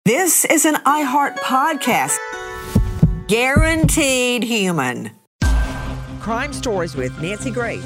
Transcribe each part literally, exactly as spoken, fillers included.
This is an iHeart podcast. Guaranteed human. Crime Stories with Nancy Grace.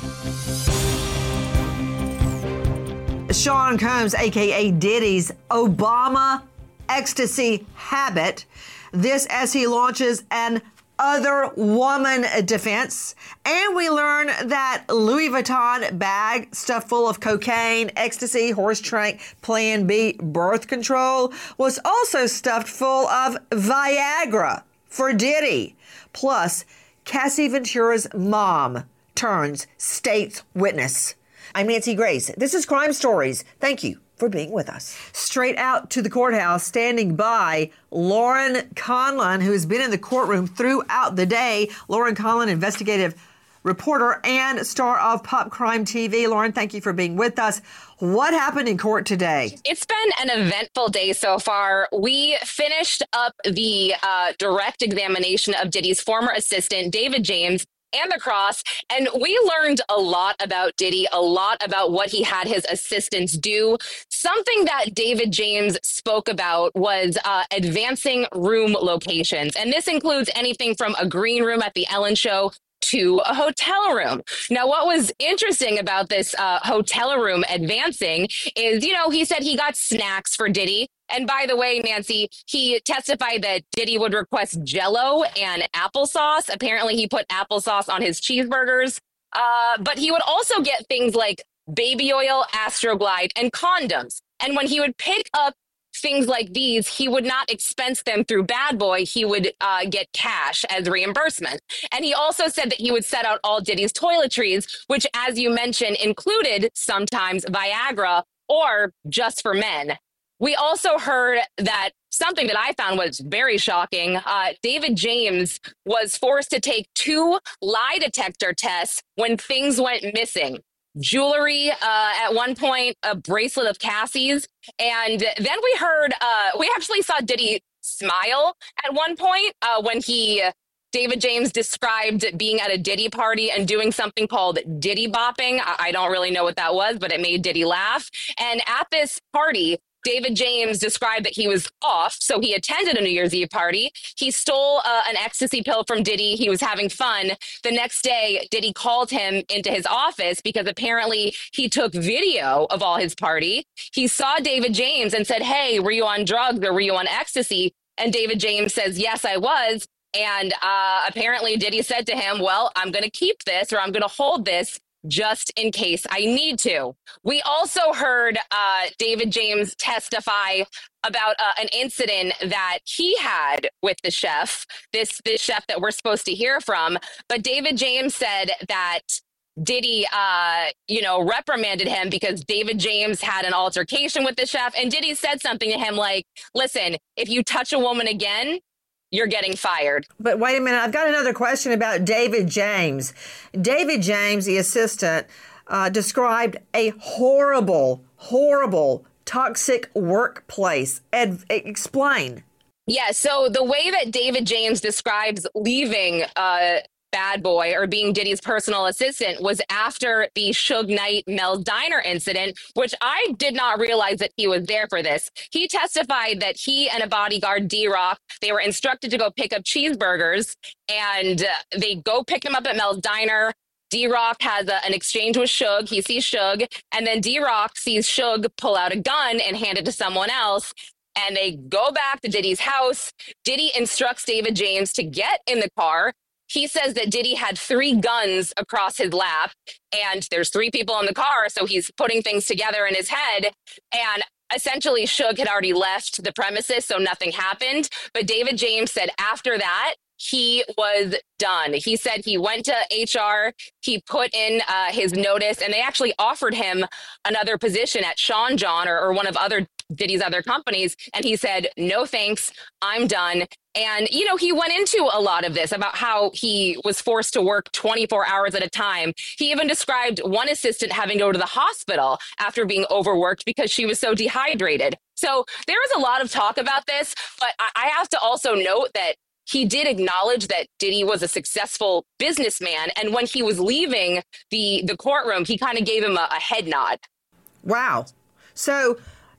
Sean Combs, a k a. Diddy's Obama ecstasy habit. This as he launches an other woman defense. And we learn that Louis Vuitton bag stuffed full of cocaine, ecstasy, horse trank, Plan B birth control was also stuffed full of Viagra for Diddy. Plus, Cassie Ventura's mom turns state's witness. I'm Nancy Grace. This is Crime Stories. Thank you for being with us. Straight out to the courthouse, standing by Lauren Conlon, who has been in the courtroom throughout the day. Lauren Conlon, investigative reporter and star of Pop Crime T V. Lauren, thank you for being with us. What happened in court today? It's been an eventful day so far. We finished up the uh, direct examination of Diddy's former assistant, David James, and the cross. And we learned a lot about Diddy, a lot about what he had his assistants do. Something that David James spoke about was uh, advancing room locations. And this includes anything from a green room at the Ellen Show to a hotel room. Now, what was interesting about this uh, hotel room advancing is, you know, he said he got snacks for Diddy. And by the way, Nancy, he testified that Diddy would request Jell-O and applesauce. Apparently, he put applesauce on his cheeseburgers. Uh, but he would also get things like baby oil, Astroglide, and condoms. And when he would pick up things like these, he would not expense them through Bad Boy. He would uh, get cash as reimbursement. And he also said that he would set out all Diddy's toiletries, which, as you mentioned, included sometimes Viagra or Just for Men. We also heard that something that I found was very shocking. Uh, David James was forced to take two lie detector tests when things went missing. Jewelry, uh, at one point, a bracelet of Cassie's. And then we heard, uh, we actually saw Diddy smile at one point uh, when he, David James described being at a Diddy party and doing something called Diddy bopping. I, I don't really know what that was, but it made Diddy laugh. And at this party, David James described that he was off, so he attended a New Year's Eve party. He stole uh, an ecstasy pill from Diddy. He was having fun. The next day, Diddy called him into his office because apparently he took video of all his party. He saw David James and said, "Hey, were you on drugs or were you on ecstasy?" And David James says, "Yes, I was." And uh, apparently Diddy said to him, "Well, I'm going to keep this, or I'm going to hold this just in case I need to." We also heard uh, David James testify about uh, an incident that he had with the chef, this, this chef that we're supposed to hear from. But David James said that Diddy, uh, you know, reprimanded him because David James had an altercation with the chef. And Diddy said something to him like, "Listen, if you touch a woman again, you're getting fired." But wait a minute. I've got another question about David James. David James, the assistant, uh, described a horrible, horrible, toxic workplace. Ed, explain. Yeah, so the way that David James describes leaving uh, Bad Boy or being Diddy's personal assistant was after the Suge Knight Mel's Diner incident, which I did not realize that he was there for this. He testified that he and a bodyguard, D-Rock, they were instructed to go pick up cheeseburgers, and uh, they go pick them up at Mel's Diner. D-Rock has a, an exchange with Suge. He sees Suge, and then D-Rock sees Suge pull out a gun and hand it to someone else. And they go back to Diddy's house. Diddy instructs David James to get in the car. He says that Diddy had three guns across his lap, and there's three people in the car, so he's putting things together in his head. And essentially, Suge had already left the premises, so nothing happened. But David James said after that, he was done. He said he went to H R, he put in uh, his notice, and they actually offered him another position at Sean John or, or one of other Diddy's other companies. And he said, "No, thanks, I'm done." And, you know, he went into a lot of this about how he was forced to work twenty-four hours at a time. He even described one assistant having to go to the hospital after being overworked because she was so dehydrated. So there was a lot of talk about this, but I, I have to also note that he did acknowledge that Diddy was a successful businessman. And when he was leaving the, the courtroom, he kind of gave him a, a head nod. Wow. So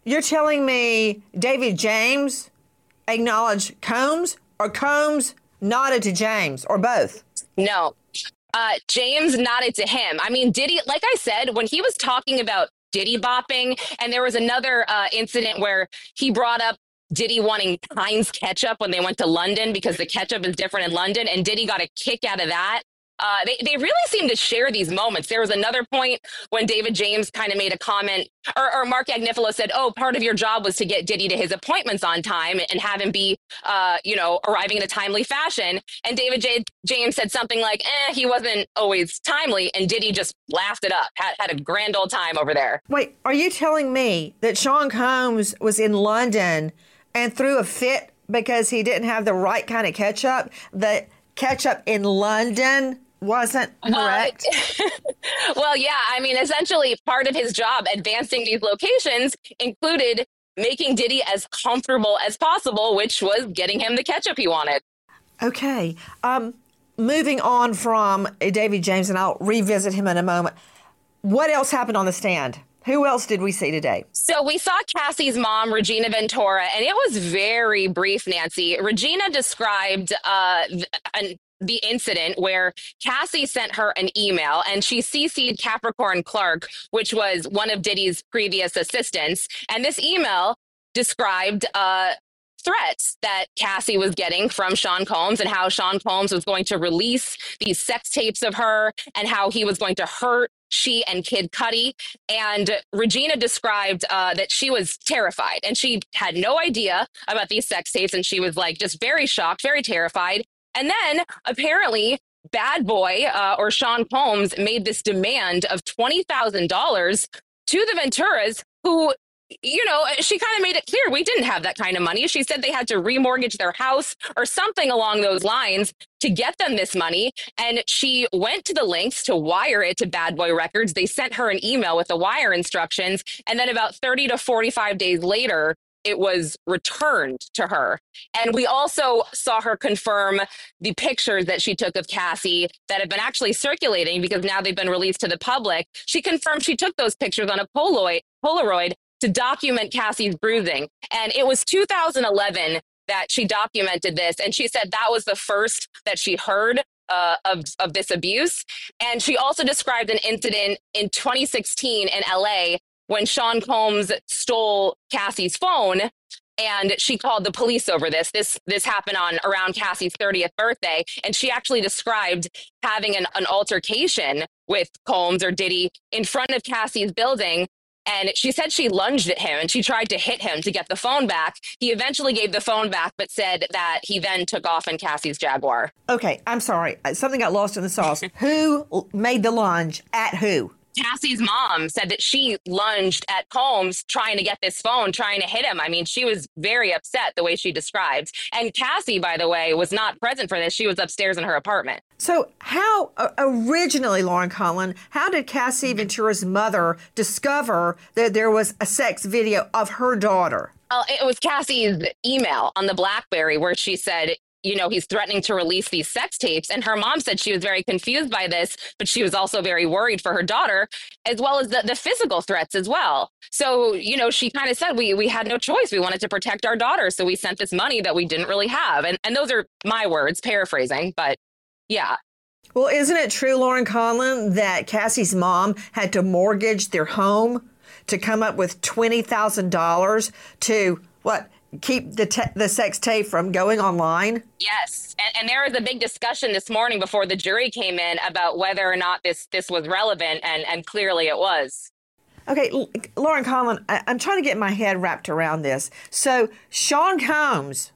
you're telling me David James acknowledged Combs, or Combs nodded to James, or both? No. Uh, James nodded to him. I mean, Diddy, like I said, when he was talking about Diddy bopping, and there was another uh, incident where he brought up Diddy wanting Heinz ketchup when they went to London because the ketchup is different in London, and Diddy got a kick out of that. Uh, they, they really seem to share these moments. There was another point when David James kind of made a comment, or, or Mark Agnifilo said, oh, part of your job was to get Diddy to his appointments on time and have him be, uh, you know, arriving in a timely fashion. And David J- James said something like, eh, he wasn't always timely. And Diddy just laughed it up, had, had a grand old time over there. Wait, are you telling me that Sean Combs was in London and threw a fit because he didn't have the right kind of ketchup? The ketchup in London wasn't correct? Uh, well, yeah, I mean, essentially part of his job advancing these locations included making Diddy as comfortable as possible, which was getting him the ketchup he wanted. Okay. Um, moving on from David James, and I'll revisit him in a moment. What else happened on the stand? Who else did we see today? So we saw Cassie's mom, Regina Ventura, and it was very brief, Nancy. Regina described uh, an the incident where Cassie sent her an email, and she C C'd Capricorn Clark, which was one of Diddy's previous assistants. And this email described uh, threats that Cassie was getting from Sean Combs, and how Sean Combs was going to release these sex tapes of her, and how he was going to hurt she and Kid Cudi. And Regina described uh, that she was terrified, and she had no idea about these sex tapes. And she was like just very shocked, very terrified. And then apparently Bad Boy uh, or Sean Combs made this demand of twenty thousand dollars to the Venturas, who, you know, she kind of made it clear we didn't have that kind of money. She said they had to remortgage their house or something along those lines to get them this money. And she went to the links to wire it to Bad Boy Records. They sent her an email with the wire instructions. And then about thirty to forty-five days later, it was returned to her. And we also saw her confirm the pictures that she took of Cassie that have been actually circulating because now they've been released to the public. She confirmed she took those pictures on a Polaroid, Polaroid to document Cassie's bruising. And it was two thousand eleven that she documented this. And she said that was the first that she heard uh, of, of this abuse. And she also described an incident in twenty sixteen in L A when Sean Combs stole Cassie's phone, and she called the police over this. This this happened on around Cassie's thirtieth birthday, and she actually described having an, an altercation with Combs or Diddy in front of Cassie's building, and she said she lunged at him and she tried to hit him to get the phone back. He eventually gave the phone back, but said that he then took off in Cassie's Jaguar. Okay, I'm sorry. Something got lost in the sauce. Who made the lunge at who? Cassie's mom said that she lunged at Combs trying to get this phone, trying to hit him. I mean, she was very upset the way she described. And Cassie, by the way, was not present for this. She was upstairs in her apartment. So how uh, originally, Lauren Conlon, how did Cassie Ventura's mother discover that there was a sex video of her daughter? Uh, it was Cassie's email on the BlackBerry where she said, you know, he's threatening to release these sex tapes. And her mom said she was very confused by this, but she was also very worried for her daughter, as well as the, the physical threats as well. So, you know, she kind of said we we had no choice. We wanted to protect our daughter. So we sent this money that we didn't really have. And, and those are my words, paraphrasing. But yeah. Well, isn't it true, Lauren Conlon, that Cassie's mom had to mortgage their home to come up with twenty thousand dollars to, what, keep the te- the sex tape from going online? Yes. And, and there was a big discussion this morning before the jury came in about whether or not this this was relevant, and, and clearly it was. Okay, L- Lauren Conlon, I- I'm trying to get my head wrapped around this. So Sean Combs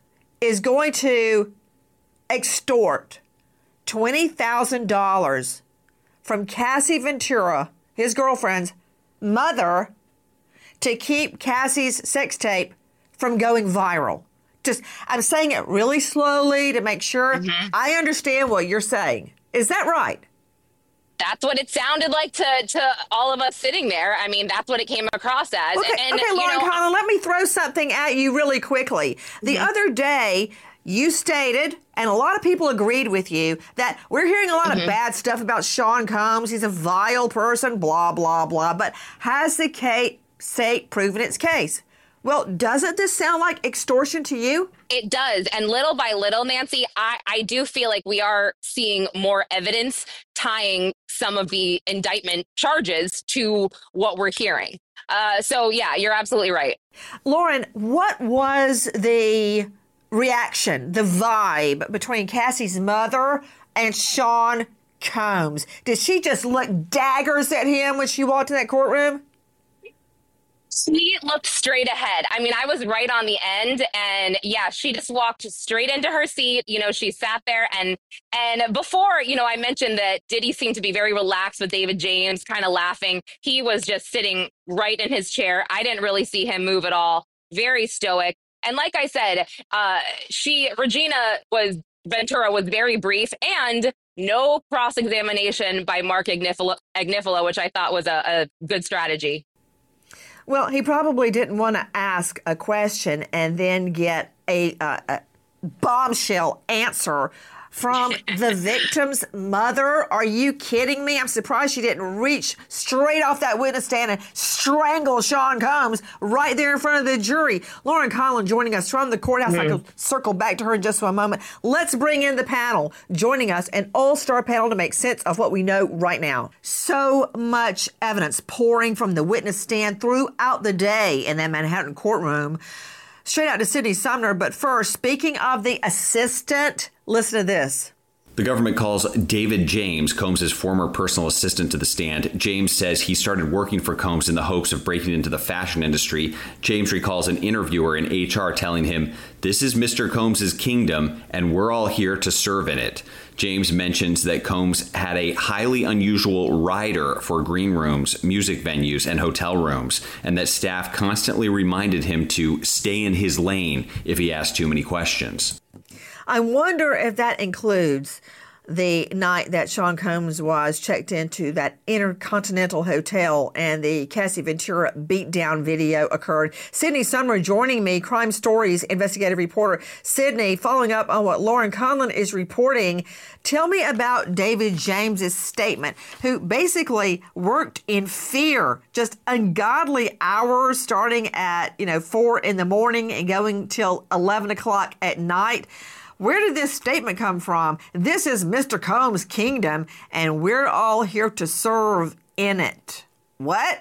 is going to extort twenty thousand dollars from Cassie Ventura, his girlfriend's mother, to keep Cassie's sex tape from going viral. Just, I'm saying it really slowly to make sure mm-hmm. I understand what you're saying. Is that right? That's what it sounded like to, to all of us sitting there. I mean, that's what it came across as. Okay, and, okay Lauren you know, Conlon, let me throw something at you really quickly. The mm-hmm. other day, you stated, and a lot of people agreed with you, that we're hearing a lot mm-hmm. of bad stuff about Sean Combs. He's a vile person, blah, blah, blah. But has the Kate sake proving its case. Well, doesn't this sound like extortion to you? It does. And little by little, Nancy, I, I do feel like we are seeing more evidence tying some of the indictment charges to what we're hearing. Uh, so, yeah, you're absolutely right. Lauren, what was the reaction, the vibe between Cassie's mother and Sean Combs? Did she just look daggers at him when she walked in that courtroom? She looked straight ahead. I mean, I was right on the end, and yeah, she just walked straight into her seat. You know, she sat there, and and before, you know, I mentioned that Diddy seemed to be very relaxed with David James, kind of laughing. He was just sitting right in his chair. I didn't really see him move at all. Very stoic. And like I said, uh, she, Regina was, Ventura was very brief, and no cross-examination by Mark Agnifilo, Agnifilo which I thought was a, a good strategy. Well, he probably didn't want to ask a question and then get a, uh, a bombshell answer from the victim's mother. Are you kidding me? I'm surprised she didn't reach straight off that witness stand and strangle Sean Combs right there in front of the jury. Lauren Conlon joining us from the courthouse. Mm-hmm. I'll circle back to her in just one moment. Let's bring in the panel. Joining us, an all-star panel to make sense of what we know right now. So much evidence pouring from the witness stand throughout the day in that Manhattan courtroom. Straight out to Sydney Sumner. But first, speaking of the assistant, listen to this. The government calls David James, Combs' former personal assistant, to the stand. James says he started working for Combs in the hopes of breaking into the fashion industry. James recalls an interviewer in H R telling him, "This is Mister Combs' kingdom, and we're all here to serve in it." James mentions that Combs had a highly unusual rider for green rooms, music venues, and hotel rooms, and that staff constantly reminded him to stay in his lane if he asked too many questions. I wonder if that includes the night that Sean Combs was checked into that Intercontinental Hotel and the Cassie Ventura beatdown video occurred. Sydney Sumner joining me, Crime Stories investigative reporter. Sydney, following up on what Lauren Conlon is reporting, tell me about David James's statement, who basically worked in fear, just ungodly hours starting at, you know, four in the morning and going till eleven o'clock at night. Where did this statement come from? This is Mister Combs' kingdom, and we're all here to serve in it. What?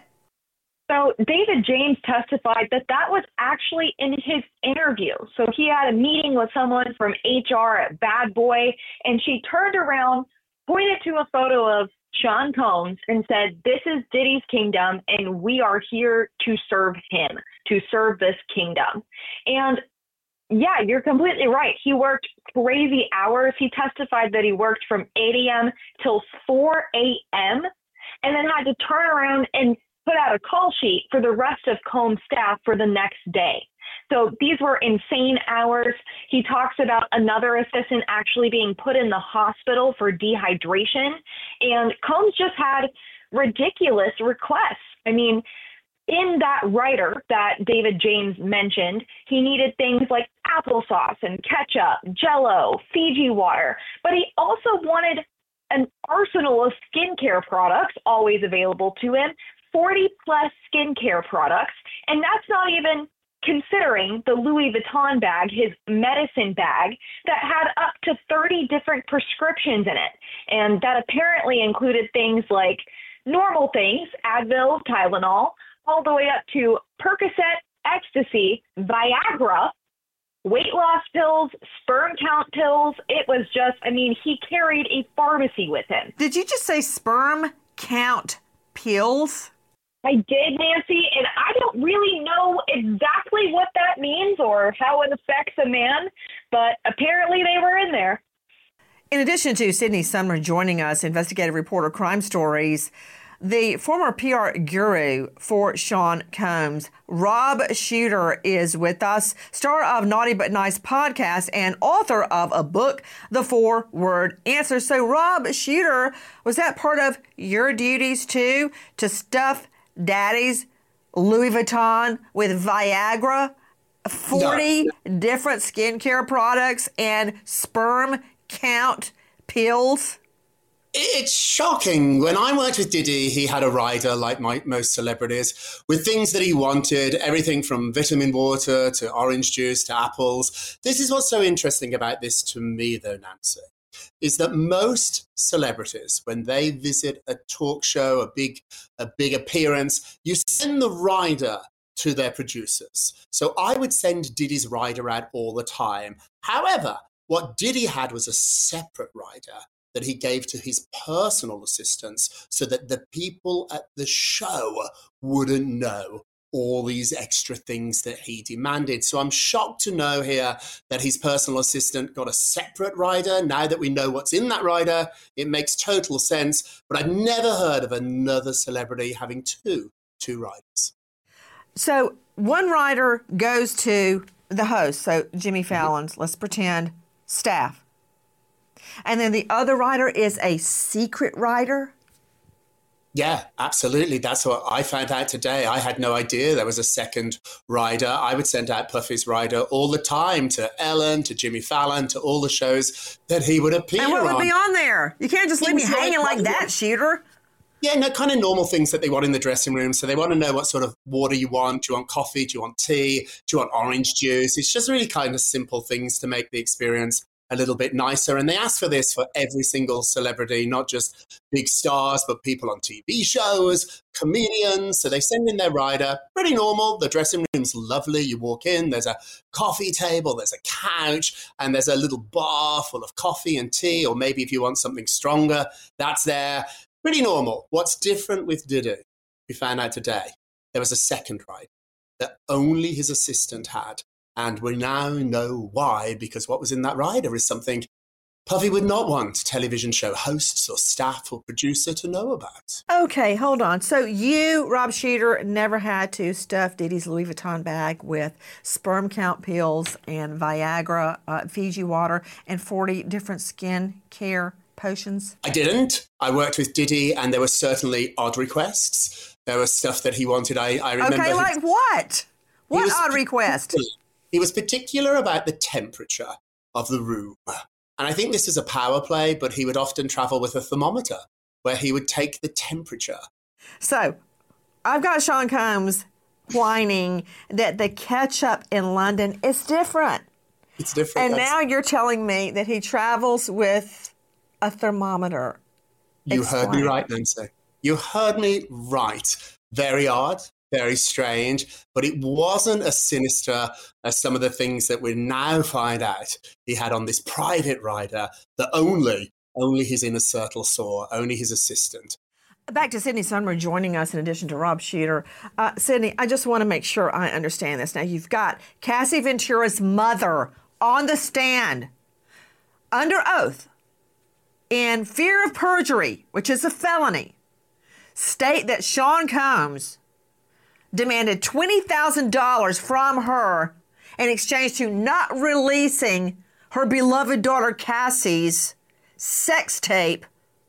So David James testified that that was actually in his interview. So he had a meeting with someone from H R at Bad Boy, and she turned around, pointed to a photo of Sean Combs, and said, "This is Diddy's kingdom, and we are here to serve him, to serve this kingdom." And yeah, you're completely right. He worked crazy hours. He testified that he worked from eight a.m. till four a.m. and then had to turn around and put out a call sheet for the rest of Combs' staff for the next day. So these were insane hours. He talks about another assistant actually being put in the hospital for dehydration. And Combs just had ridiculous requests. I mean, in that writer that David James mentioned, he needed things like applesauce and ketchup, Jell-O, Fiji water, but he also wanted an arsenal of skincare products always available to him, forty plus skincare products, and that's not even considering the Louis Vuitton bag, his medicine bag, that had up to thirty different prescriptions in it, and that apparently included things like normal things, Advil, Tylenol, all the way up to Percocet, ecstasy, Viagra, weight loss pills, sperm count pills. It was just, I mean, he carried a pharmacy with him. Did you just say sperm count pills? I did, Nancy, and I don't really know exactly what that means or how it affects a man, but apparently they were in there. In addition to Sydney Sumner joining us, investigative reporter, Crime Stories, the former P R guru for Sean Combs, Rob Shuter, is with us, star of Naughty But Nice podcast and author of a book, The Four-Word Answer. So, Rob Shuter, was that part of your duties, too, to stuff Daddy's Louis Vuitton with Viagra, forty no. different skincare products, and sperm count pills? It's shocking. When I worked with Diddy, he had a rider like my, most celebrities with things that he wanted, everything from vitamin water to orange juice to apples. This is what's so interesting about this to me, though, Nancy, is that most celebrities, when they visit a talk show, a big, a big appearance, you send the rider to their producers. So I would send Diddy's rider out all the time. However, what Diddy had was a separate rider that he gave to his personal assistants so that the people at the show wouldn't know all these extra things that he demanded. So I'm shocked to know here that his personal assistant got a separate rider. Now that we know what's in that rider, it makes total sense. But I've never heard of another celebrity having two, two riders. So one rider goes to the host, so Jimmy Fallon's, mm-hmm. let's pretend, staff. And then the other rider is a secret rider? Yeah, absolutely. That's what I found out today. I had no idea there was a second rider. I would send out Puffy's rider all the time to Ellen, to Jimmy Fallon, to all the shows that he would appear on. And what would be on there? You can't just leave me hanging like that, Shooter. Yeah, no, kind of normal things that they want in the dressing room. So they want to know what sort of water you want. Do you want coffee? Do you want tea? Do you want orange juice? It's just really kind of simple things to make the experience a little bit nicer. And they ask for this for every single celebrity, not just big stars, but people on T V shows, comedians. So they send in their rider, pretty normal. The dressing room's lovely. You walk in, there's a coffee table, there's a couch, and there's a little bar full of coffee and tea, or maybe if you want something stronger, that's there. Pretty normal. What's different with Diddy, we found out today, there was a second rider that only his assistant had. And we now know why, because what was in that rider is something Puffy would not want television show hosts or staff or producer to know about. Okay, hold on. So you, Rob Shooter, never had to stuff Diddy's Louis Vuitton bag with sperm count pills and Viagra, uh, Fiji water, and forty different skin care potions? I didn't. I worked with Diddy, and there were certainly odd requests. There was stuff that he wanted. I, I remember. Okay, like what? What odd request? He was particular about the temperature of the room. And I think this is a power play, but he would often travel with a thermometer where he would take the temperature. So I've got Sean Combs whining that the ketchup in London is different. It's different. And now you're telling me that he travels with a thermometer. You Explain. heard me right, Nancy. You heard me right. Very odd. Very strange, but it wasn't as sinister as some of the things that we now find out he had on this private rider that only, only his inner circle saw, only his assistant. Back to Sydney Sumner joining us in addition to Rob Shooter. Uh, Sydney, I just want to make sure I understand this. Now, you've got Cassie Ventura's mother on the stand under oath in fear of perjury, which is a felony, state that Sean Combs demanded twenty thousand dollars from her in exchange to not releasing her beloved daughter Cassie's sex tape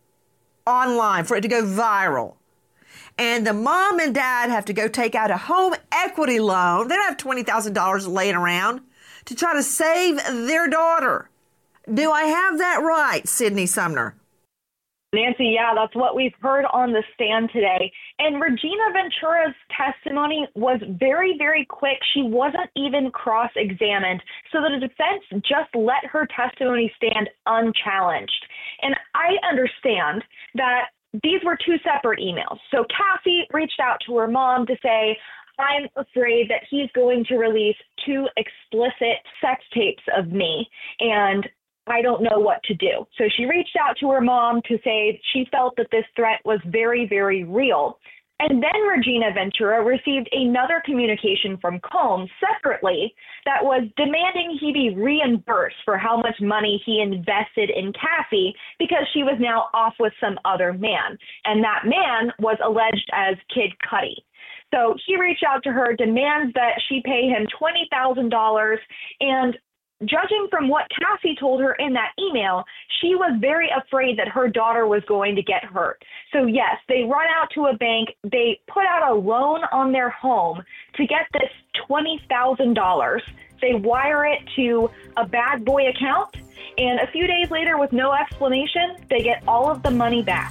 online for it to go viral. And the mom and dad have to go take out a home equity loan. They don't have twenty thousand dollars laying around to try to save their daughter. Do I have that right, Sydney Sumner? Nancy, yeah, that's what we've heard on the stand today. And Regina Ventura's testimony was very, very quick. She wasn't even cross-examined. So the defense just let her testimony stand unchallenged. And I understand that these were two separate emails. So Cassie reached out to her mom to say, I'm afraid that he's going to release two explicit sex tapes of me, and I don't know what to do. So she reached out to her mom to say she felt that this threat was very, very real. And then Regina Ventura received another communication from Combs separately that was demanding he be reimbursed for how much money he invested in Cassie because she was now off with some other man. And that man was alleged as Kid Cudi. So he reached out to her, demands that she pay him twenty thousand dollars, and judging from what Cassie told her in that email, she was very afraid that her daughter was going to get hurt. So yes, they run out to a bank. They put out a loan on their home to get this twenty thousand dollars. They wire it to a bad boy account, And a few days later, with no explanation, they get all of the money back.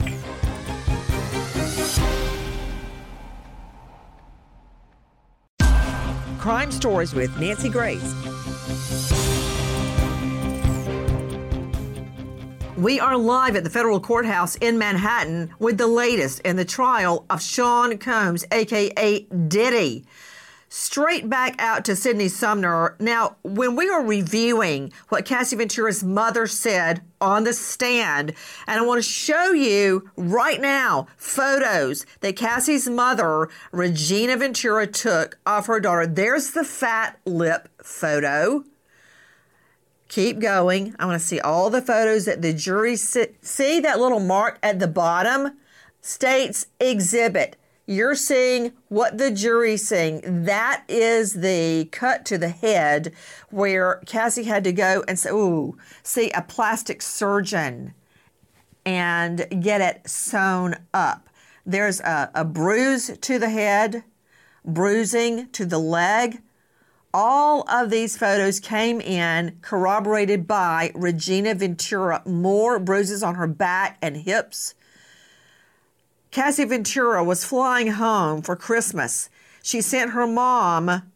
Crime Stories with Nancy Grace. We are live at the federal courthouse in Manhattan with the latest in the trial of Sean Combs, a k a. Diddy. Straight back out to Sydney Sumner. Now, when we were reviewing what Cassie Ventura's mother said on the stand, and I want to show you right now photos that Cassie's mother, Regina Ventura, took of her daughter. There's the fat lip photo. Keep going. I want to see all the photos that the jury see. See that little mark at the bottom? States exhibit. You're seeing what the jury's seeing. That is the cut to the head where Cassie had to go and say, ooh, see a plastic surgeon and get it sewn up. There's a, a bruise to the head, bruising to the leg. All of these photos came in corroborated by Regina Ventura. More bruises on her back and hips. Cassie Ventura was flying home for Christmas. She sent her mom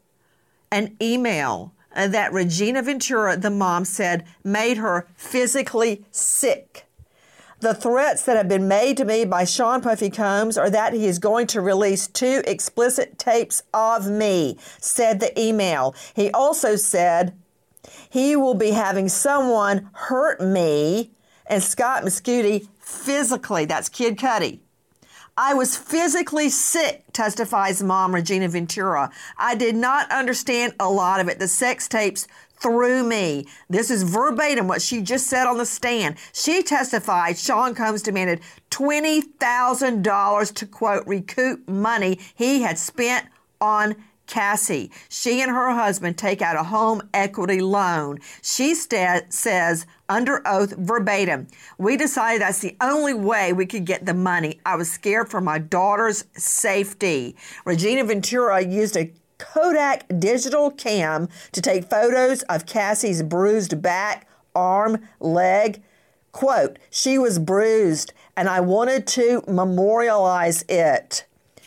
an email that Regina Ventura, the mom, said made her physically sick. The threats that have been made to me by Sean Puffy Combs are that he is going to release two explicit tapes of me, said the email. He also said he will be having someone hurt me and Scott Mescudi physically. That's Kid Cudi. I was physically sick, testifies mom Regina Ventura. I did not understand a lot of it. The sex tapes threw me. This is verbatim what she just said on the stand. She testified Sean Combs demanded twenty thousand dollars to, quote, recoup money he had spent on Cassie. She and her husband take out a home equity loan. She st- says under oath verbatim, we decided that's the only way we could get the money. I was scared for my daughter's safety. Regina Ventura used a Kodak digital cam to take photos of Cassie's bruised back, arm, leg. Quote, she was bruised and I wanted to memorialize it.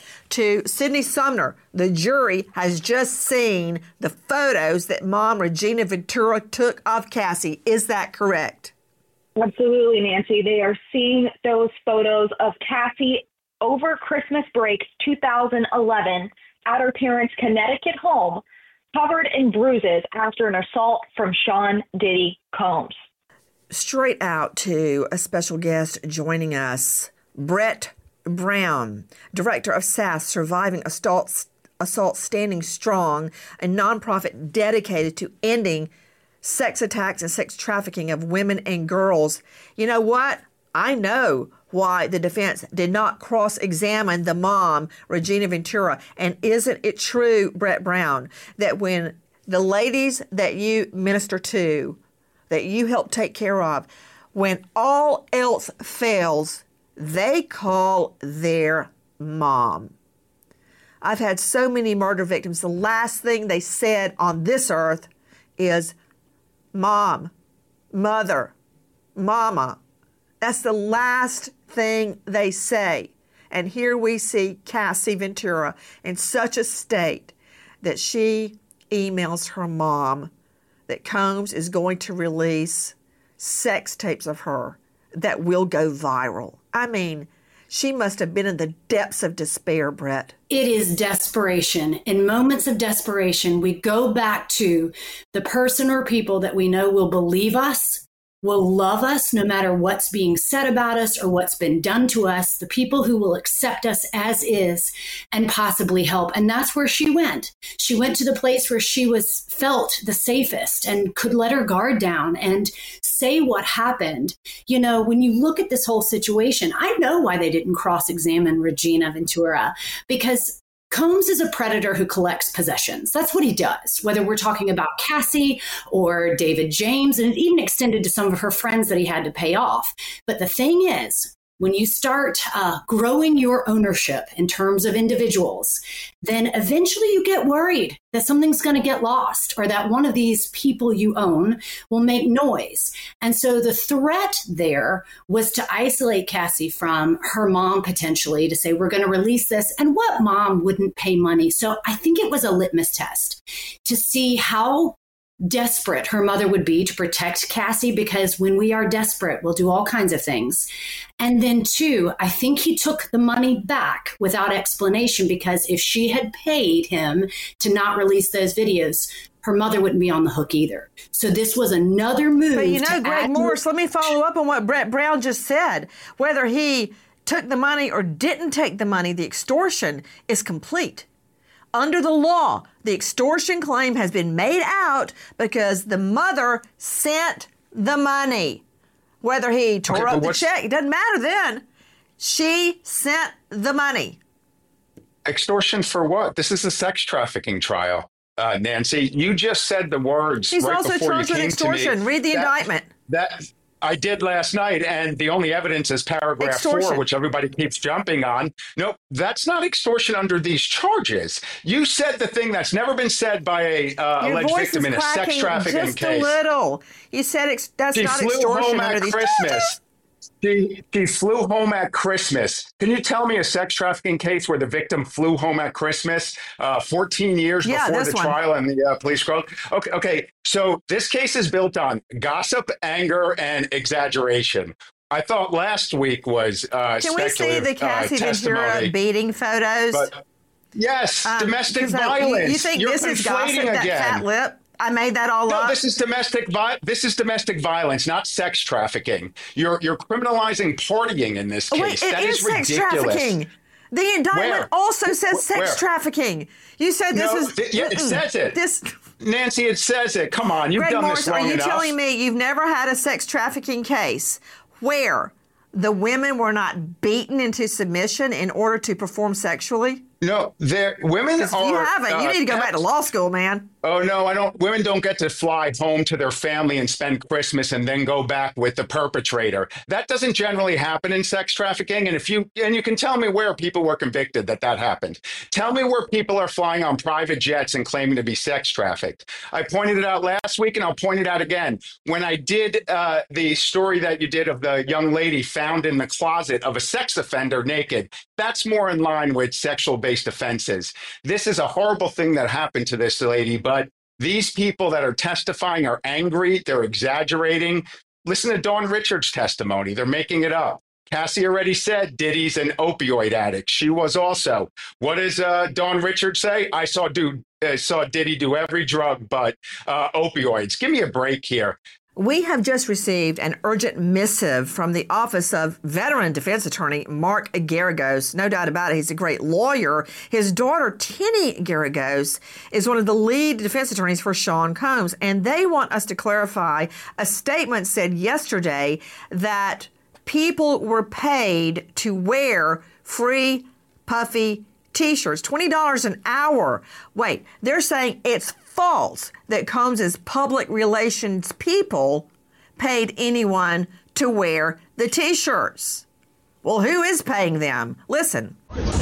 To Sydney Sumner, the jury has just seen the photos that mom Regina Ventura took of Cassie. Is that correct? Absolutely, Nancy. They are seeing those photos of Cassie over Christmas break two thousand eleven at her parents' Connecticut home, covered in bruises after an assault from Sean Diddy Combs. Straight out to a special guest joining us, Brett Brown, director of S A S Surviving Assault, Assault Standing Strong, a nonprofit dedicated to ending sex attacks and sex trafficking of women and girls. You know what? I know why the defense did not cross-examine the mom, Regina Ventura. And isn't it true, Brett Brown, that when the ladies that you minister to, that you help take care of, when all else fails, they call their mom? I've had so many murder victims. The last thing they said on this earth is mom, mother, mama. That's the last thing they say. And here we see Cassie Ventura in such a state that she emails her mom that Combs is going to release sex tapes of her that will go viral. I mean, she must have been in the depths of despair, Brett. It is desperation. In moments of desperation, we go back to the person or people that we know will believe us, will love us no matter what's being said about us or what's been done to us, the people who will accept us as is and possibly help. And that's where she went. She went to the place where she was felt the safest and could let her guard down and say what happened. You know, when you look at this whole situation, I know why they didn't cross-examine Regina Ventura, because Combs is a predator who collects possessions. That's what he does, whether we're talking about Cassie or David James, and it even extended to some of her friends that he had to pay off. But the thing is, when you start uh, growing your ownership in terms of individuals, then eventually you get worried that something's going to get lost or that one of these people you own will make noise. And so the threat there was to isolate Cassie from her mom potentially, to say, we're going to release this. And what mom wouldn't pay money? So I think it was a litmus test to see how desperate her mother would be to protect Cassie, because when we are desperate, we'll do all kinds of things. And then two, I think he took the money back without explanation, because if she had paid him to not release those videos, her mother wouldn't be on the hook either. So this was another move. But you know, Greg add- Morse, let me follow up on what Brett Brown just said. Whether he took the money or didn't take the money, the extortion is complete. Under the law, the extortion claim has been made out because the mother sent the money. Whether he tore Okay, up the what's- check, it doesn't matter then. She sent the money. Extortion for what? This is a sex trafficking trial, uh, Nancy. You just said the words He's right also before you charged with came extortion. to me. Read the That- indictment. That I did last night, and the only evidence is paragraph Extortion. four, which everybody keeps jumping on. No, that's not extortion under these charges. You said the thing that's never been said by a uh, Your alleged voice victim is in a sex cracking trafficking just case. a little. You said ex- that's She not flew extortion home under at these. Christmas. She, she flew home at Christmas. Can you tell me a sex trafficking case where the victim flew home at Christmas uh, fourteen years Yeah, before this the one. trial and the uh, police called? Okay, okay. So this case is built on gossip, anger, and exaggeration. I thought last week was uh, Can we see speculative the Cassie uh, Ventura testimony. beating photos? But yes, Um, domestic 'cause, uh, you- violence. You think You're this is gossip, conflating that again. fat lip? I made that all No, up. this is domestic vi- This is domestic violence, not sex trafficking. You're you're criminalizing partying in this Oh, case. wait, it that is, is sex ridiculous. trafficking. The indictment Where? also says sex Where? trafficking. You said this No, is. th- yeah, it Mm-mm. says it. This. Nancy, it says it. Come on, you've Greg done Morris, this are long you enough. telling me you've never had a sex trafficking case where the women were not beaten into submission in order to perform sexually? No, there women Because are. you haven't. You uh, need to go back to kept- law school, man. Oh no, I don't. Women don't get to fly home to their family and spend Christmas and then go back with the perpetrator. That doesn't generally happen in sex trafficking. And if you and you can tell me where people were convicted that that happened. Tell me where people are flying on private jets and claiming to be sex trafficked. I pointed it out last week, and I'll point it out again. When I did uh, the story that you did of the young lady found in the closet of a sex offender naked, that's more in line with sexual-based offenses. This is a horrible thing that happened to this lady, but these people that are testifying are angry. They're exaggerating. Listen to Dawn Richards' testimony. They're making it up. Cassie already said Diddy's an opioid addict. She was also. What does uh, Dawn Richards say? I saw, do, uh, saw Diddy do every drug but uh, opioids. Give me a break here. We have just received an urgent missive from the office of veteran defense attorney Mark Garagos. No doubt about it, he's a great lawyer. His daughter, Tenny Garagos, is one of the lead defense attorneys for Sean Combs. And they want us to clarify a statement said yesterday that people were paid to wear free, puffy T-shirts, twenty dollars an hour. Wait, they're saying it's false that Combs' public relations people paid anyone to wear the T-shirts. Well, who is paying them? Listen.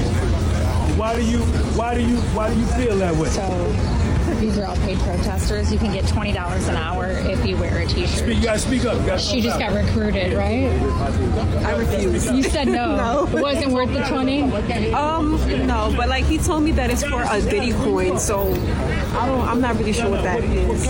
Why do you, why do you, why do you feel that way? So these are all paid protesters. You can get twenty dollars an hour if you wear a T-shirt. Speak, you gotta speak up. You gotta She just got recruited, right? I refuse. You said no. No. It wasn't worth the twenty? Um, no, but like he told me that it's for a Diddy coin, so I don't. I'm not really sure what that is.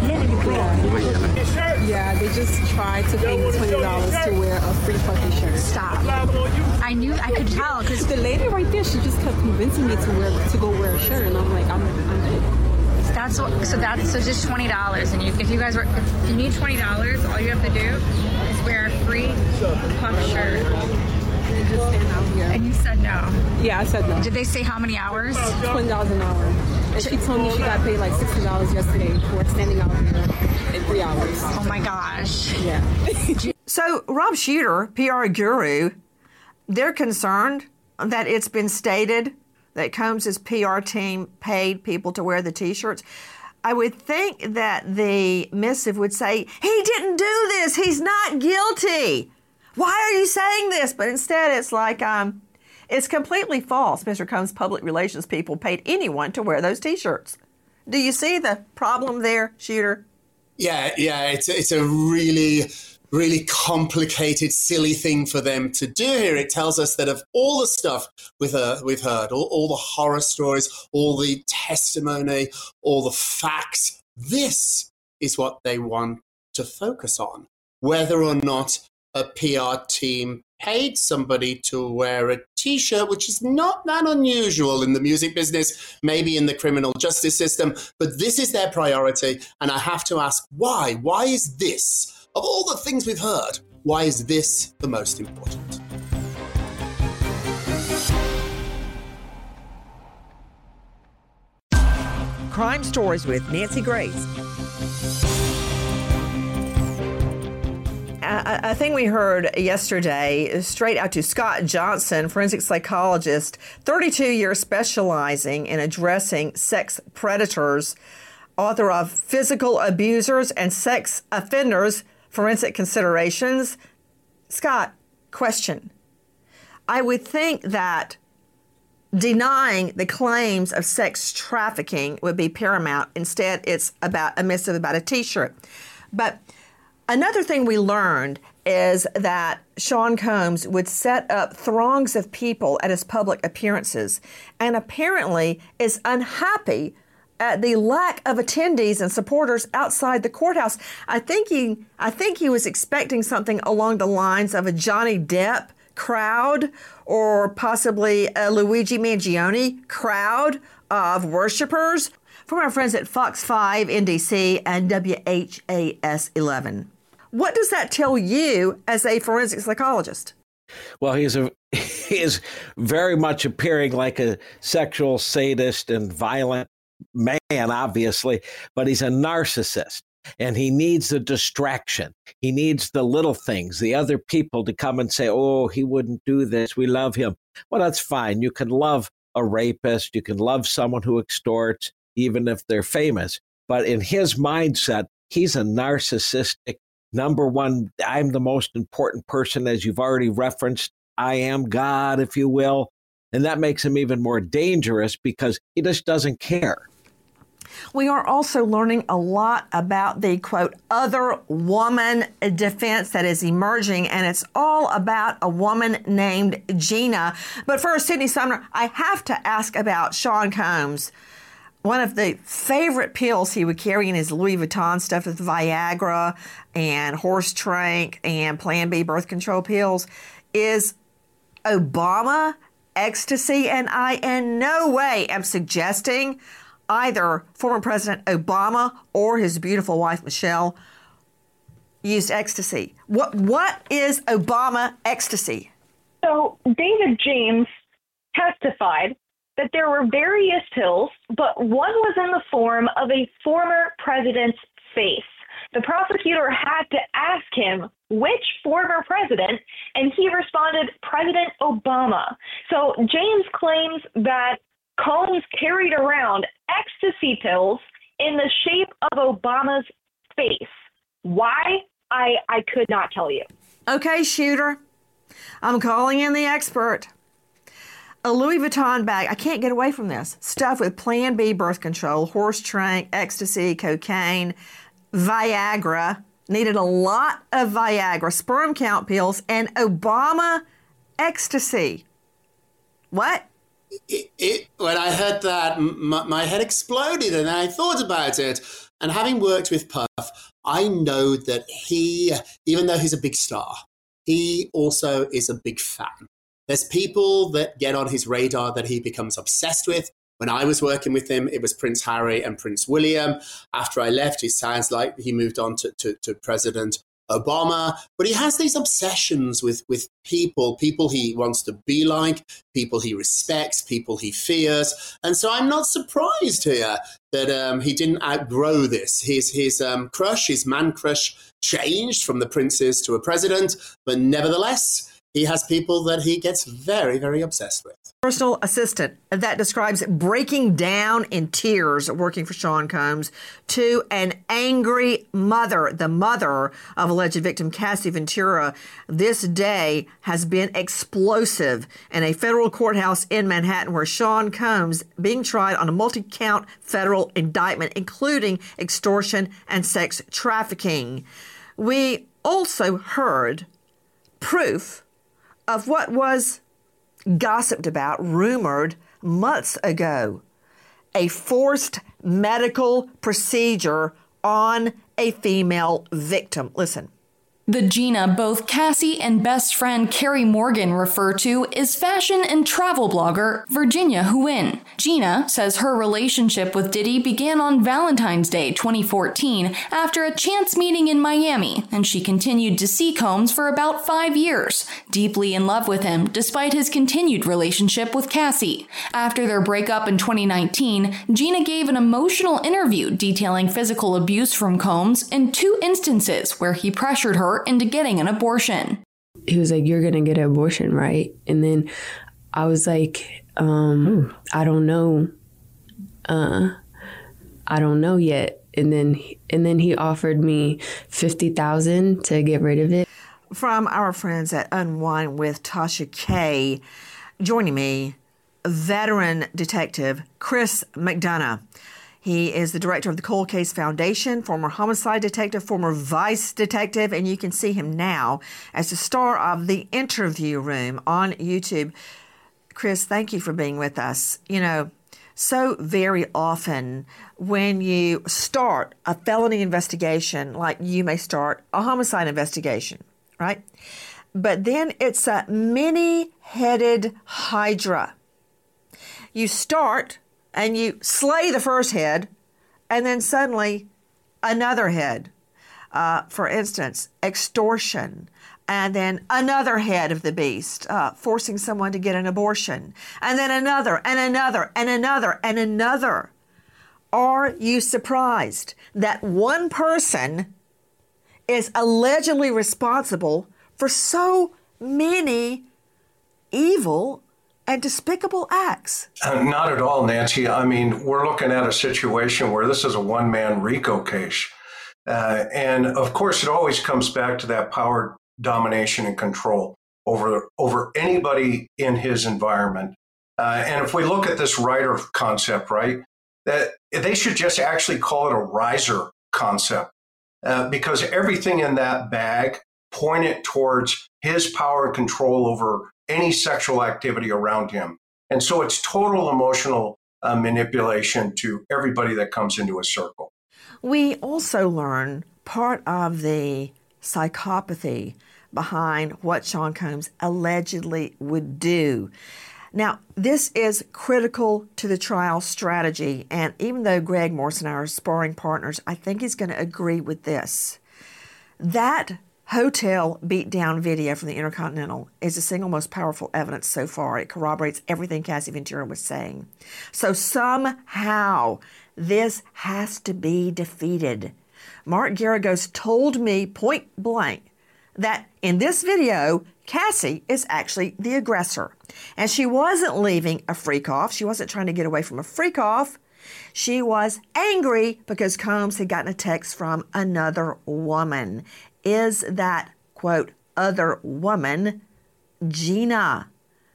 Yeah, yeah they just tried to pay me twenty dollars to wear a free fucking shirt. Stop. I knew, I could tell, because The lady right there, she just kept convincing me to wear to go wear a shirt, and I'm like, I'm. I'm that's what, so that's, so just twenty dollars. And you, if you guys were, if you need twenty dollars, all you have to do is wear a free puff shirt. and just stand out here. And you said no. Yeah, I said no. Did they say how many hours? twenty dollars an hour. And she told me she got paid like sixty dollars yesterday for standing out here in three hours. Oh my gosh. Yeah. So Rob Shooter, P R guru, they're concerned that it's been stated that Combs' P R team paid people to wear the T-shirts. I would think that the missive would say, he didn't do this. He's not guilty. Why are you saying this? But instead, it's like, um, it's completely false. Mister Combs' public relations people paid anyone to wear those T-shirts. Do you see the problem there, Shooter? Yeah, yeah, it's it's a really, really complicated, silly thing for them to do here. It tells us that of all the stuff we've heard, we've heard all, all the horror stories, all the testimony, all the facts, this is what they want to focus on. Whether or not a P R team paid somebody to wear a T-shirt, which is not that unusual in the music business, maybe in the criminal justice system, but this is their priority. And I have to ask, why? Why is this, of all the things we've heard, why is this the most important? Crime Stories with Nancy Grace. I think we heard yesterday, straight out to Scott Johnson, forensic psychologist, thirty-two years specializing in addressing sex predators, author of Physical Abusers and Sex Offenders, Forensic Considerations. Scott, question. I would think that denying the claims of sex trafficking would be paramount. Instead, it's about a missive about a T-shirt. But another thing we learned is that Sean Combs would set up throngs of people at his public appearances and apparently is unhappy at the lack of attendees and supporters outside the courthouse. I think he, I think he was expecting something along the lines of a Johnny Depp crowd or possibly a Luigi Mangione crowd of worshipers from our friends at Fox five N D C and W H A S eleven. What does that tell you as a forensic psychologist? Well, he's a he is very much appearing like a sexual sadist and violent man, obviously, but he's a narcissist. And he needs the distraction. He needs the little things, the other people to come and say, oh, he wouldn't do this. We love him. Well, that's fine. You can love a rapist. You can love someone who extorts, even if they're famous. But in his mindset, he's a narcissistic, number one, I'm the most important person, as you've already referenced. I am God, if you will. And that makes him even more dangerous because he just doesn't care. We are also learning a lot about the, quote, other woman defense that is emerging, and it's all about a woman named Gina. But first, Sydney Sumner, I have to ask about Sean Combs. One of the favorite pills he would carry in his Louis Vuitton stuff with Viagra and horse trank and Plan B birth control pills is Obama ecstasy, and I in no way am suggesting either former President Obama or his beautiful wife, Michelle, used ecstasy. What What is Obama ecstasy? So David James testified that there were various pills, but one was in the form of a former president's face. The prosecutor had to ask him which former president, and he responded, President Obama. So James claims that Combs carried around ecstasy pills in the shape of Obama's face. Why? I, I could not tell you. Okay, Shooter. I'm calling in the expert. A Louis Vuitton bag, I can't get away from this, stuffed with Plan B birth control, horse trank, ecstasy, cocaine, Viagra, needed a lot of Viagra, sperm count pills, and Obama ecstasy. What? It, it, when I heard that, my, my head exploded and I thought about it. And having worked with Puff, I know that he, even though he's a big star, he also is a big fan. There's people that get on his radar that he becomes obsessed with. When I was working with him, it was Prince Harry and Prince William. After I left, it sounds like he moved on to, to, to President Obama. But he has these obsessions with, with people, people he wants to be like, people he respects, people he fears. And so I'm not surprised here that um, he didn't outgrow this. His, his um, crush, his man crush changed from the princes to a president. But nevertheless, he has people that he gets very, very obsessed with. Personal assistant that describes breaking down in tears working for Sean Combs, to an angry mother, the mother of alleged victim Cassie Ventura. This day has been explosive in a federal courthouse in Manhattan where Sean Combs being tried on a multi-count federal indictment, including extortion and sex trafficking. We also heard proof of what was gossiped about, rumored months ago, a forced medical procedure on a female victim. Listen. The Gina both Cassie and best friend Carrie Morgan refer to is fashion and travel blogger Virginia Huynh. Gina says her relationship with Diddy began on Valentine's Day twenty fourteen after a chance meeting in Miami, and she continued to see Combs for about five years, deeply in love with him despite his continued relationship with Cassie. After their breakup in twenty nineteen, Gina gave an emotional interview detailing physical abuse from Combs in two instances where he pressured her into getting an abortion. He was like, "You're gonna get an abortion, right?" And then I was like, um, I don't know. Uh, I don't know yet. And then and then he offered me fifty thousand to get rid of it. From our friends at Unwind with Tasha K, joining me, veteran detective Chris McDonough. He is the director of the Cold Case Foundation, former homicide detective, former vice detective, and you can see him now as the star of The Interview Room on YouTube. Chris, thank you for being with us. You know, so very often when you start a felony investigation, like you may start a homicide investigation, right? But then it's a many-headed hydra. You start and you slay the first head, and then suddenly another head. Uh, for instance, extortion, and then another head of the beast, uh, forcing someone to get an abortion, and then another, and another, and another, and another. Are you surprised that one person is allegedly responsible for so many evil and despicable acts? Uh, not at all, Nancy. I mean, we're looking at a situation where this is a one-man RICO case. Uh, and of course, it always comes back to that power, domination, and control over, over anybody in his environment. Uh, and if we look at this rider concept, right, that they should just actually call it a riser concept, uh, because everything in that bag pointed towards his power and control over any sexual activity around him. And so it's total emotional uh, manipulation to everybody that comes into a circle. We also learn part of the psychopathy behind what Sean Combs allegedly would do. Now, this is critical to the trial strategy, and even though Greg Morse and I are sparring partners, I think he's going to agree with this. That hotel beatdown video from the Intercontinental is the single most powerful evidence so far. It corroborates everything Cassie Ventura was saying. So somehow this has to be defeated. Mark Garagos told me point blank that in this video, Cassie is actually the aggressor. And she wasn't leaving a freak off. She wasn't trying to get away from a freak off. She was angry because Combs had gotten a text from another woman. Is that, quote, other woman Gina?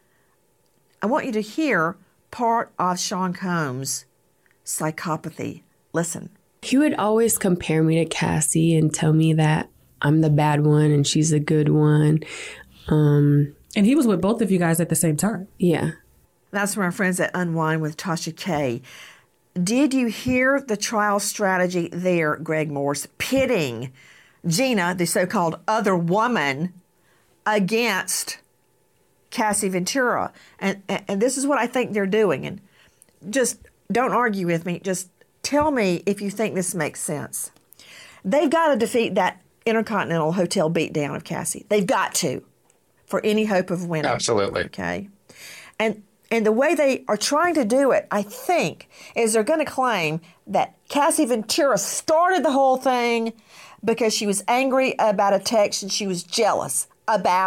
I want you to hear part of Sean Combs' psychopathy. Listen. He would always compare me to Cassie and tell me that I'm the bad one and she's the good one. Um, and he was with both of you guys at the same time. Yeah. That's from our friends at Unwind with Tasha K. Did you hear the trial strategy there, Greg Morse, pitting Gina, the so-called other woman, against Cassie Ventura? And, and this is what I think they're doing. And just don't argue with me. Just tell me if you think this makes sense. They've got to defeat that Intercontinental Hotel beatdown of Cassie. They've got to, for any hope of winning. Absolutely. Okay. And and the way they are trying to do it, I think, is they're going to claim that Cassie Ventura started the whole thing because she was angry about a text and she was jealous about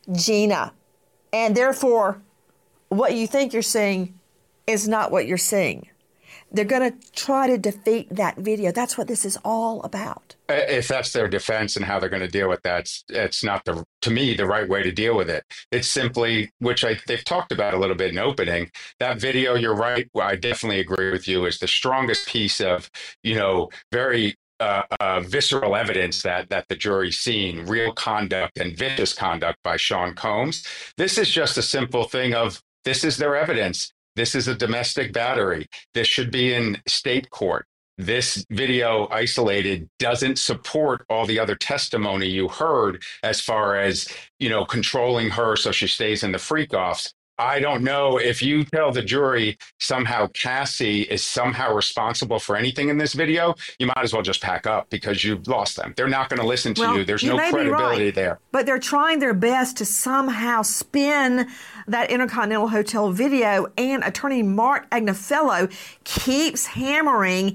Gina. And therefore, what you think you're seeing is not what you're seeing. They're going to try to defeat that video. That's what this is all about. If that's their defense and how they're going to deal with that, it's, it's not, the to me, the right way to deal with it. It's simply, which I, they've talked about a little bit in opening, that video, you're right, well, I definitely agree with you, is the strongest piece of, you know, very uh, uh, visceral evidence that, that the jury's seen, real conduct and vicious conduct by Sean Combs. This is just a simple thing of, this is their evidence. This is a domestic battery. This should be in state court. This video isolated doesn't support all the other testimony you heard as far as, you know, controlling her so she stays in the freak-offs. I don't know if you tell the jury somehow Cassie is somehow responsible for anything in this video, you might as well just pack up because you've lost them. They're not going to listen to well, you. There's you no credibility right, there. But they're trying their best to somehow spin that Intercontinental Hotel video, and attorney Mark Agnefello keeps hammering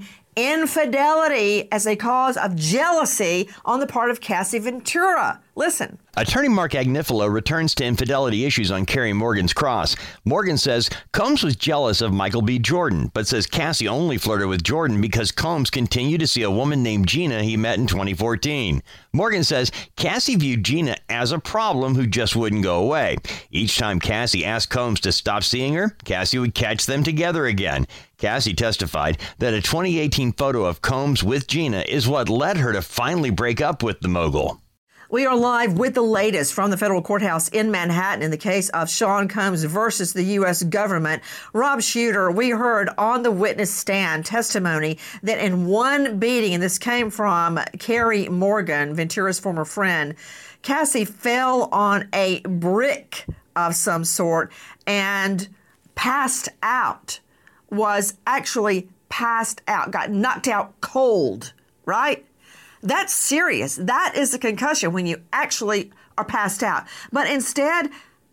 infidelity as a cause of jealousy on the part of Cassie Ventura. Listen. Attorney Mark Agnefello returns to infidelity issues on Carrie Morgan's cross. Morgan says Combs was jealous of Michael B. Jordan, but says Cassie only flirted with Jordan because Combs continued to see a woman named Gina he met in twenty fourteen. Morgan says Cassie viewed Gina as a problem who just wouldn't go away. Each time Cassie asked Combs to stop seeing her, Cassie would catch them together again. Cassie testified that a twenty eighteen photo of Combs with Gina is what led her to finally break up with the mogul. We are live with the latest from the federal courthouse in Manhattan in the case of Sean Combs versus the U S government. Rob Shooter, we heard on the witness stand testimony that in one beating, and this came from Carrie Morgan, Ventura's former friend, Cassie fell on a brick of some sort and passed out, was actually passed out, got knocked out cold, right? That's serious. That is a concussion when you actually are passed out. But instead,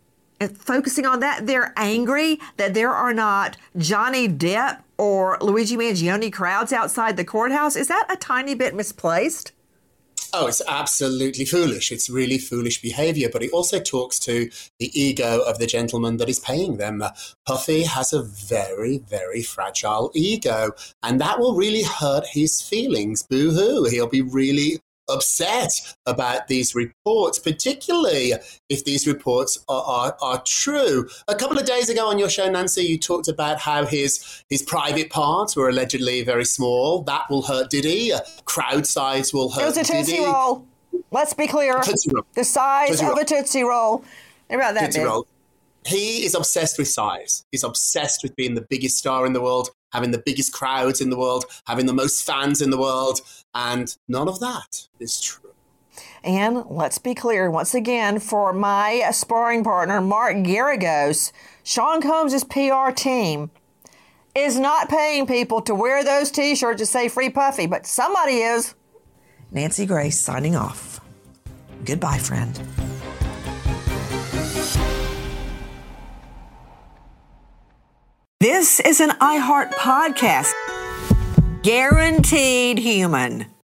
focusing on that, they're angry that there are not Johnny Depp or Luigi Mangione crowds outside the courthouse. Is that a tiny bit misplaced? Oh, it's absolutely foolish. It's really foolish behavior, but it also talks to the ego of the gentleman that is paying them. Puffy has a very, very fragile ego, and that will really hurt his feelings. Boo-hoo. He'll be really upset about these reports, particularly if these reports are, are, are true. A couple of days ago on your show, Nancy, you talked about how his his private parts were allegedly very small. That will hurt Diddy. Crowd size will hurt Diddy. It was a Tootsie Roll. Let's be clear. The size Tootsie of roll. a Tootsie Roll. About that Tootsie big. Roll. He is obsessed with size. He's obsessed with being the biggest star in the world, having the biggest crowds in the world, having the most fans in the world, and none of that is true. And let's be clear, once again, for my sparring partner, Mark Garagos, Sean Combs' P R team is not paying people to wear those T-shirts to say Free Puffy, but somebody is. Nancy Grace signing off. Goodbye, friend. This is an iHeart podcast. Guaranteed human.